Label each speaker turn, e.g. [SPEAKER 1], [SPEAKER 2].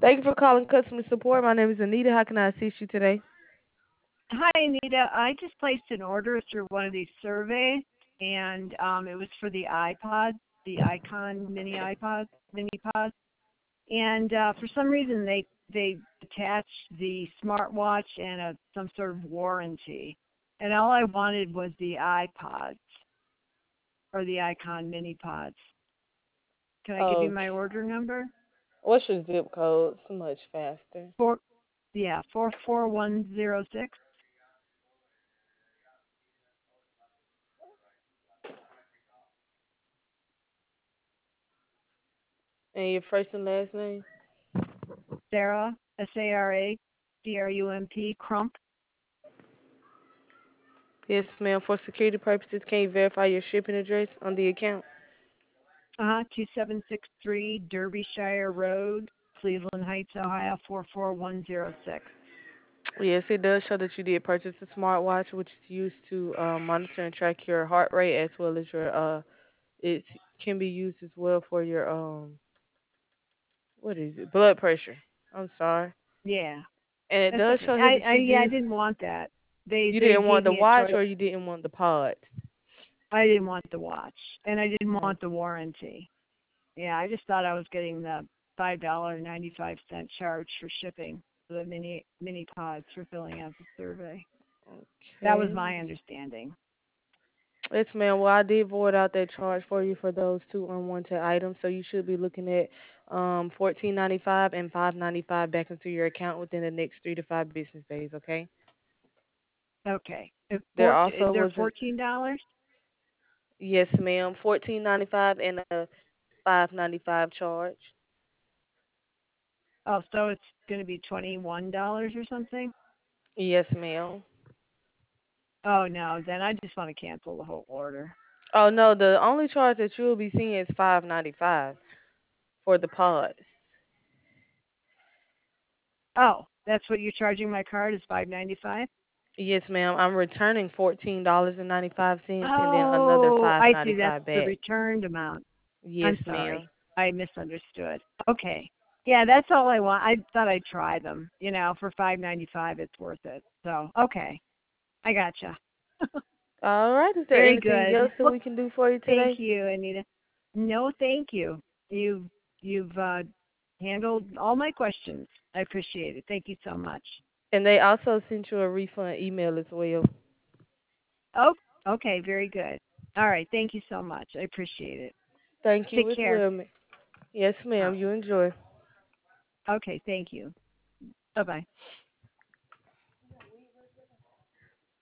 [SPEAKER 1] Thank you for calling customer support. My name is Anita. How can I assist you today?
[SPEAKER 2] Hi, Anita. I just placed an order through one of these surveys, and it was for the iPod, the Icon mini pods, and for some reason they attached the smartwatch and some sort of warranty, and all I wanted was the iPods or the Icon mini pods. Can I give you my
[SPEAKER 1] Okay.
[SPEAKER 2] order number?
[SPEAKER 1] What's your zip code? So much faster.
[SPEAKER 2] Four, yeah, 44106.
[SPEAKER 1] And your first and last name?
[SPEAKER 2] Sarah, SARA, Crump.
[SPEAKER 1] Yes, ma'am. For security purposes, can you verify your shipping address on the account?
[SPEAKER 2] 2763 Derbyshire Road, Cleveland Heights, Ohio 44106.
[SPEAKER 1] Yes, it does show that you did purchase a smartwatch, which is used to monitor and track your heart rate as well as your it can be used as well for your what is it? Blood pressure. I'm sorry.
[SPEAKER 2] Yeah,
[SPEAKER 1] And it
[SPEAKER 2] that's
[SPEAKER 1] does
[SPEAKER 2] okay.
[SPEAKER 1] show here that you
[SPEAKER 2] I
[SPEAKER 1] did.
[SPEAKER 2] didn't want that. They
[SPEAKER 1] You
[SPEAKER 2] they
[SPEAKER 1] didn't want
[SPEAKER 2] gave
[SPEAKER 1] the
[SPEAKER 2] me a
[SPEAKER 1] watch
[SPEAKER 2] choice.
[SPEAKER 1] or you didn't want the pod.
[SPEAKER 2] I didn't want the watch, and I didn't
[SPEAKER 1] Mm.
[SPEAKER 2] want the warranty. Yeah, I just thought I was getting the $5.95 charge for shipping for the mini pods for filling out the survey. That was
[SPEAKER 1] Okay.
[SPEAKER 2] my understanding.
[SPEAKER 1] Yes, ma'am. Well, I did void out that charge for you for those two unwanted items, so you should be looking at 14.95 and 5.95 back into your account within the next 3 to 5 business days. Okay.
[SPEAKER 2] Okay.
[SPEAKER 1] There
[SPEAKER 2] Is
[SPEAKER 1] also
[SPEAKER 2] there
[SPEAKER 1] was a
[SPEAKER 2] $14?
[SPEAKER 1] yes, ma'am. 14.95 and a 5.95 charge.
[SPEAKER 2] Oh, so it's going to be $21 or something?
[SPEAKER 1] Yes, ma'am.
[SPEAKER 2] Oh no, then I just want to cancel the whole order.
[SPEAKER 1] Oh no, the only charge that you will be seeing is 5.95 for the pod.
[SPEAKER 2] Oh, that's what you're charging my card is $5.95?
[SPEAKER 1] Yes, ma'am. I'm returning $14.95 and then another
[SPEAKER 2] Oh,
[SPEAKER 1] five
[SPEAKER 2] I see.
[SPEAKER 1] ninety
[SPEAKER 2] That's
[SPEAKER 1] five
[SPEAKER 2] the
[SPEAKER 1] back.
[SPEAKER 2] returned amount.
[SPEAKER 1] Yes,
[SPEAKER 2] I'm
[SPEAKER 1] ma'am.
[SPEAKER 2] sorry. I misunderstood. Okay. Yeah, that's all I want. I thought I'd try them. For $5.95 it's worth it. So, okay. I gotcha.
[SPEAKER 1] All right. Is there
[SPEAKER 2] Very
[SPEAKER 1] anything else
[SPEAKER 2] good.
[SPEAKER 1] that
[SPEAKER 2] Well,
[SPEAKER 1] we can do for you
[SPEAKER 2] thank
[SPEAKER 1] today?
[SPEAKER 2] you, Anita. No, thank you. You've handled all my questions. I appreciate it. Thank you so much.
[SPEAKER 1] And they also sent you a refund email as well.
[SPEAKER 2] Oh, okay, very good. All right, thank you so much. I appreciate it.
[SPEAKER 1] Thank you
[SPEAKER 2] Take
[SPEAKER 1] as
[SPEAKER 2] care.
[SPEAKER 1] well, Yes,
[SPEAKER 2] All
[SPEAKER 1] ma'am.
[SPEAKER 2] right.
[SPEAKER 1] You enjoy.
[SPEAKER 2] Okay, thank you. Bye bye.